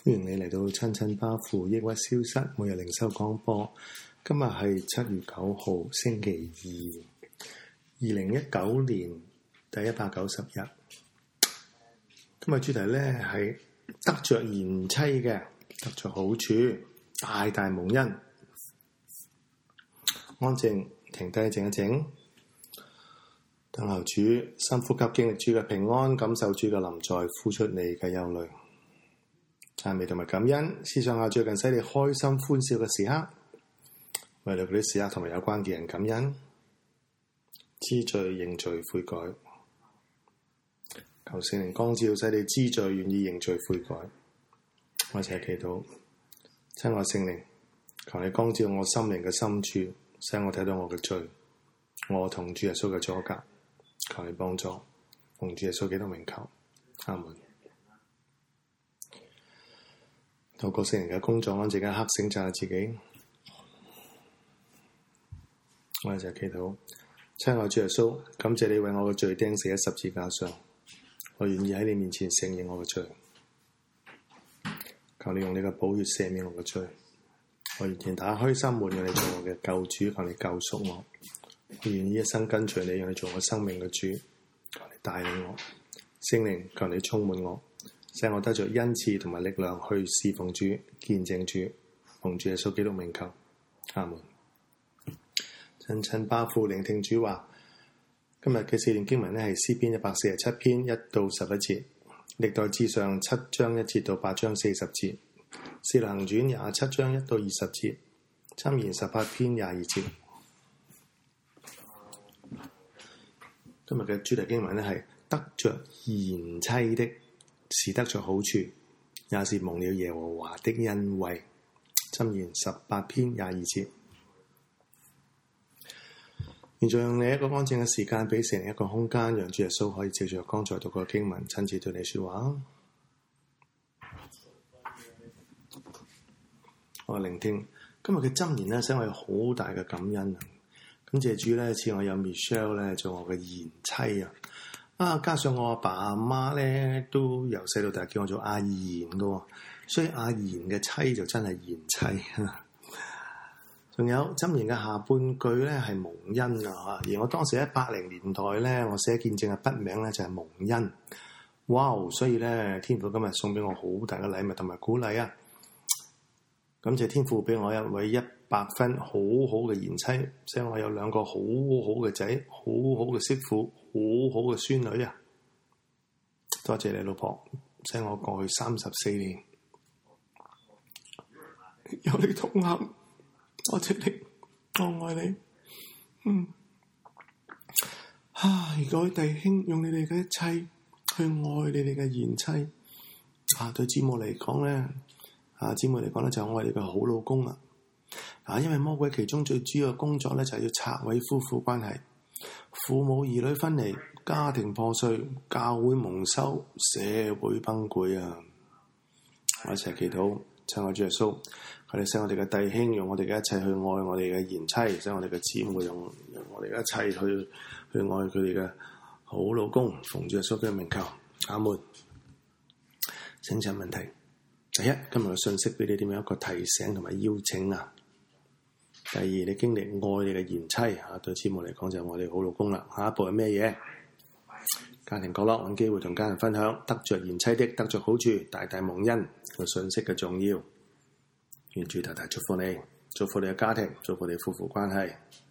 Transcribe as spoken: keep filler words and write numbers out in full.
歡迎你嚟到親親巴父抑鬱消失每日靈修廣播。今日係七月九號星期二，二零一九年第一百九十日。今日主題咧係得着賢妻嘅，得着好處，大大蒙恩。安靜，停低，靜一靜，等候主，深呼吸，經歷主嘅平安，感受主嘅臨在，呼出你嘅憂慮。讚美同埋感恩，思想下最近使你開心歡笑嘅時刻，為了嗰啲時刻同埋有關嘅人感恩，知罪認罪悔改，求聖靈光照，使你知罪願意認罪悔改。我一齊祈禱，親愛聖靈，求你光照我心靈嘅深處，使我睇到我嘅罪，我同主耶穌嘅阻隔，求你幫助，奉主耶穌基督名求，阿門。透過聖靈嘅工作，安靜嘅黑醒責自己。我哋就祈禱，親愛主耶穌，感謝你為我嘅罪釘死喺十字架上，我願意喺你面前承認我嘅罪，求你用你嘅寶血赦免我嘅罪，我願意打開心門，讓你做我嘅救主，求你救贖我，我願意一生跟隨你，讓你做我生命嘅主，求你帶領我，聖靈，求你充滿我，使我得着恩賜同埋力量去侍奉主、見證主，奉主耶穌基督名求，阿門。親親巴父聆聽主話，今日嘅四段經文咧係詩篇一百四十七篇一到十一節，歷代志上七章一節到八章四十節，使徒行傳廿七章一到二十節，箴言十八篇廿二節。今日嘅主題經文咧係得着賢妻的，是得着好處，也是蒙了耶和華的恩惠。箴言十八篇廿二節。現在用你一個安靜嘅時間，俾聖靈一個空間，讓主耶穌可以借住剛才讀過經文，親自對你說話。我聆聽今日嘅箴言咧，使我有好大嘅感恩啊！感謝主咧，賜我有 Michelle 咧做我嘅賢妻啊！啊，加上我阿爸阿媽咧，都由細到大叫我做阿賢噶，所以阿賢嘅妻就真係賢妻。仲有箴言嘅下半句咧係蒙恩啊！而我當時喺八零年代咧，我寫見證嘅筆名咧就係蒙恩。哇！所以咧，天父今日送俾我好大嘅禮物同埋鼓勵啊！感謝天父俾我一位一百分好好嘅賢妻，使我有兩個好好嘅仔，好好嘅媳婦，好好嘅孫女啊！多謝你老婆，使我過去三十四年有你同行。多謝你，我愛你。嗯，啊，而各位弟兄用你哋嘅一切去愛你哋嘅賢妻。啊，對姊妹嚟講咧，啊姊妹嚟講咧就係我哋嘅好老公啦。啊，因為魔鬼其中最主要嘅工作咧就係要拆毀夫婦關係，父母兒女分離，家庭破碎，教會蒙羞，社會崩潰啊！我一齊祈禱。親愛主耶穌，佢哋使我哋嘅弟兄用我哋嘅一切去愛我哋嘅賢妻，使我哋嘅姊妹用用我哋嘅一切去去愛佢哋嘅好老公，奉主耶穌嘅名求，阿門。請問問題，第一，今日嘅信息俾你點樣一個提醒同埋邀請啊？第二，你經歷愛你嘅賢妻啊，對姊妹嚟講就係我哋好老公啦。下一步係咩嘢？家庭角落揾機會同家人分享，得着賢妻的，得着好處，大大蒙恩個信息嘅重要。願主大大祝福你，祝福你嘅家庭，祝福你夫婦關係。